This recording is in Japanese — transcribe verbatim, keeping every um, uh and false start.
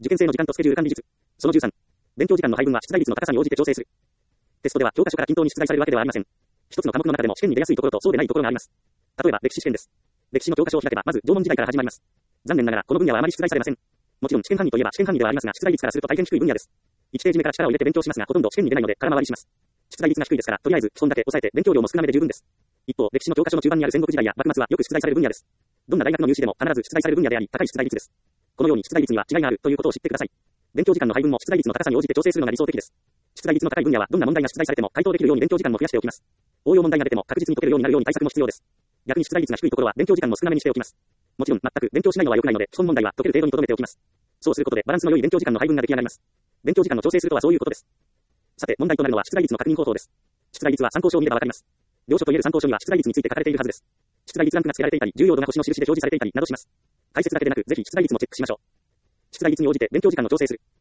受験生の時間とスケジュール管理術。そのじゅうさん。勉強時間の配分は出題率の高さに応じて調整する。テストでは教科書から均等に出題されるわけではありません。一つの科目の中でも試験に出やすいところとそうでないところがあります。例えば歴史試験です。歴史の教科書を開けばまず縄文時代から始まります。残念ながらこの分野はあまり出題されません。もちろん試験範囲といえば試験範囲ではありますが出題率からすると大変低い分野です。いちページ目から力を入れて勉強しますがほとんど試験に出ないので空回りします。出題率が低いですからとりあえず基本だけ押さえて勉強量も少なめで十分です。一方歴史の教科書の中盤にある戦国時代や幕末はよく出題される分野です。どんな大学の入試でも必ず出題される分野であり高い出題率です。このように出題率には違いがあるということを知ってください。勉強時間の配分も出題率の高さに応じて調整するのが理想的です。出題率の高い分野はどんな問題が出題されても回答できるように勉強時間も増やしておきます。応用問題が出ても確実に解けるようになるように対策も必要です。逆に出題率が低いところは勉強時間も少なめにしておきます。もちろん全く勉強しないのは良くないので基本問題は解ける程度に留めておきます。そうすることでバランスの良い勉強時間の配分が出来上がります。勉強時間の調整するとはそういうことです。さて問題となるのは出題率の確認方法です。出題率は参考書を見ればわかります。領書といえる参考書には出題率について書かれているはずです。出題率ランクが付けられていたり、重要度が星の印で表示されていたりなどします。解説だけでなくぜひ出題率もチェックしましょう。出題率に応じて勉強時間を調整する。